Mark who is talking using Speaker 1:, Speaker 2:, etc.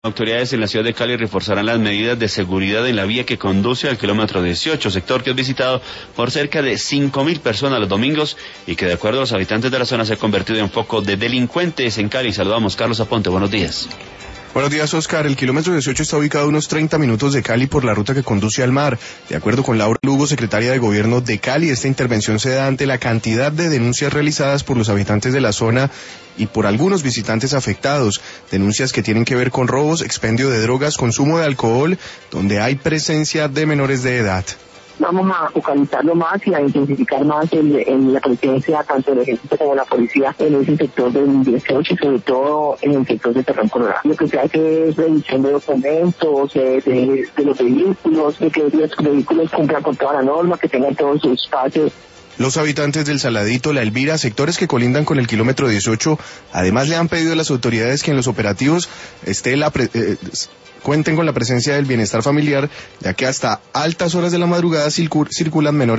Speaker 1: Autoridades en la ciudad de Cali reforzarán las medidas de seguridad en la vía que conduce al kilómetro 18, sector que es visitado por cerca de 5.000 personas los domingos y que de acuerdo a los habitantes de la zona se ha convertido en foco de delincuentes en Cali. Saludamos, Carlos Aponte, buenos días.
Speaker 2: Buenos días, Oscar. El kilómetro 18 está ubicado a unos 30 minutos de Cali por la ruta que conduce al mar. De acuerdo con Laura Lugo, secretaria de Gobierno de Cali, esta intervención se da ante la cantidad de denuncias realizadas por los habitantes de la zona y por algunos visitantes afectados. Denuncias que tienen que ver con robos, expendio de drogas, consumo de alcohol, donde hay presencia de menores de edad.
Speaker 3: Vamos a focalizarlo más y a intensificar más en la presencia tanto del ejército como de la policía en ese sector del 18 y sobre todo en el sector de Terrón Colorado. Lo que se hace es revisión de documentos, de los vehículos, de que los vehículos cumplan con toda la norma, que tengan todos sus espacios.
Speaker 2: Los habitantes del Saladito, La Elvira, sectores que colindan con el kilómetro 18, además le han pedido a las autoridades que en los operativos cuenten con la presencia del bienestar familiar, ya que hasta altas horas de la madrugada circulan menores